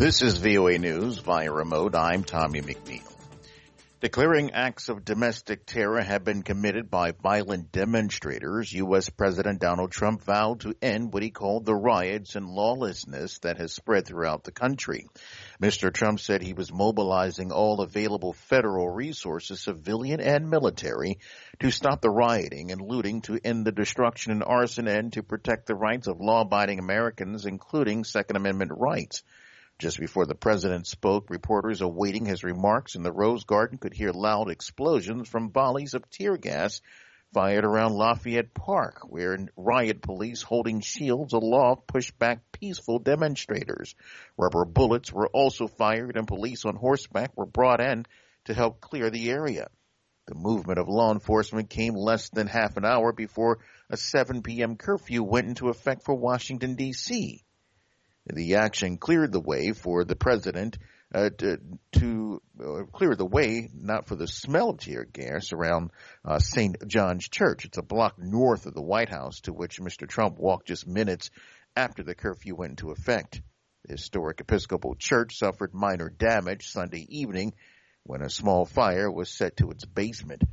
This is VOA News via remote. I'm Tommy McNeil. Declaring acts of domestic terror have been committed by violent demonstrators, U.S. President Donald Trump vowed to end what he called the riots and lawlessness that has spread throughout the country. Mr. Trump said he was mobilizing all available federal resources, civilian and military, to stop the rioting and looting, to end the destruction and arson, and to protect the rights of law-abiding Americans, including Second Amendment rights. Just before the president spoke, reporters awaiting his remarks in the Rose Garden could hear loud explosions from volleys of tear gas fired around Lafayette Park, where riot police holding shields aloft pushed back peaceful demonstrators. Rubber bullets were also fired, and police on horseback were brought in to help clear the area. The movement of law enforcement came less than half an hour before a 7 p.m. curfew went into effect for Washington, D.C. The action cleared the way for the president to clear the way, not for the smell of tear gas, around St. John's Church. It's a block north of the White House, to which Mr. Trump walked just minutes after the curfew went into effect. The historic Episcopal Church suffered minor damage Sunday evening when a small fire was set to its basement.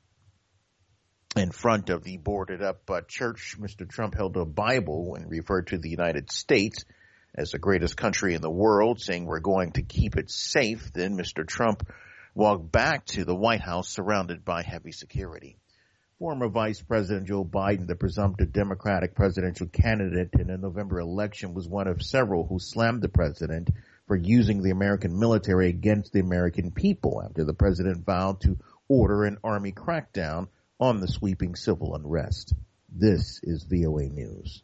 In front of the boarded-up church, Mr. Trump held a Bible and referred to the United States as the greatest country in the world, saying we're going to keep it safe. Then Mr. Trump walked back to the White House surrounded by heavy security. Former Vice President Joe Biden, the presumptive Democratic presidential candidate in the November election, was one of several who slammed the president for using the American military against the American people after the president vowed to order an army crackdown on the sweeping civil unrest. This is VOA News.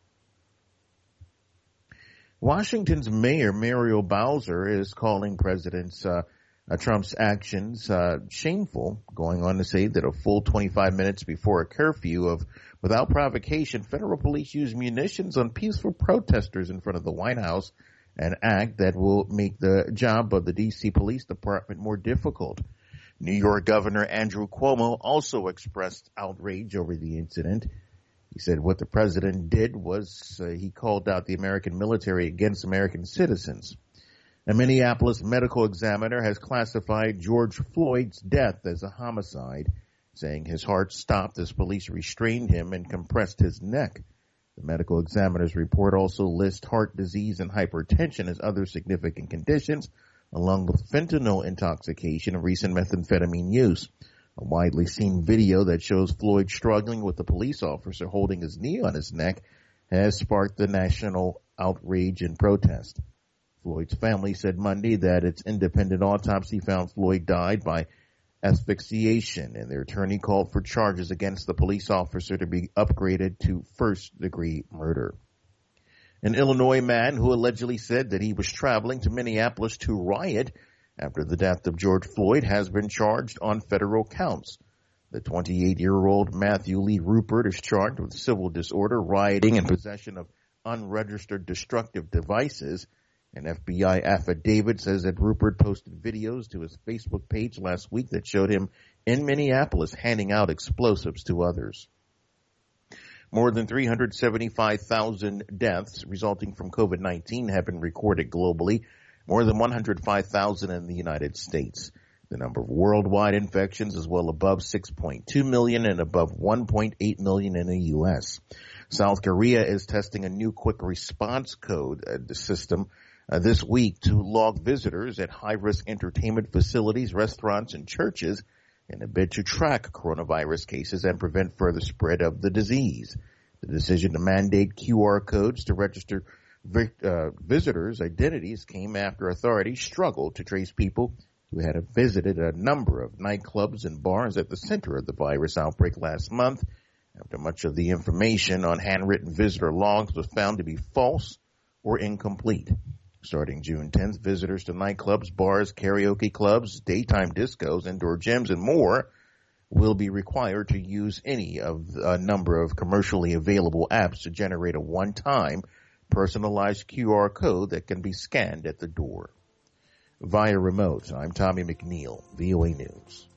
Washington's Mayor Muriel Bowser is calling President Trump's actions shameful, going on to say that a full 25 minutes before a curfew of without provocation, federal police used munitions on peaceful protesters in front of the White House, an act that will make the job of the D.C. Police Department more difficult. New York Governor Andrew Cuomo also expressed outrage over the incident. He said what the president did was he called out the American military against American citizens. A Minneapolis medical examiner has classified George Floyd's death as a homicide, saying his heart stopped as police restrained him and compressed his neck. The medical examiner's report also lists heart disease and hypertension as other significant conditions, along with fentanyl intoxication and recent methamphetamine use. A widely seen video that shows Floyd struggling with a police officer holding his knee on his neck has sparked the national outrage and protest. Floyd's family said Monday that its independent autopsy found Floyd died by asphyxiation, and their attorney called for charges against the police officer to be upgraded to first-degree murder. An Illinois man who allegedly said that he was traveling to Minneapolis to riot after the death of George Floyd has been charged on federal counts. The 28-year-old Matthew Lee Rupert is charged with civil disorder, rioting, and possession of unregistered destructive devices. An FBI affidavit says that Rupert posted videos to his Facebook page last week that showed him in Minneapolis handing out explosives to others. More than 375,000 deaths resulting from COVID-19 have been recorded globally, more than 105,000 in the United States. The number of worldwide infections is well above 6.2 million and above 1.8 million in the U.S. South Korea is testing a new quick response code system this week to log visitors at high-risk entertainment facilities, restaurants, and churches in a bid to track coronavirus cases and prevent further spread of the disease. The decision to mandate QR codes to register visitors' identities came after authorities struggled to trace people who had visited a number of nightclubs and bars at the center of the virus outbreak last month, after much of the information on handwritten visitor logs was found to be false or incomplete. Starting June 10th, visitors to nightclubs, bars, karaoke clubs, daytime discos, indoor gyms, and more will be required to use any of a number of commercially available apps to generate a one-time personalized QR code that can be scanned at the door. Via remote, I'm Tommy McNeil, VOA News.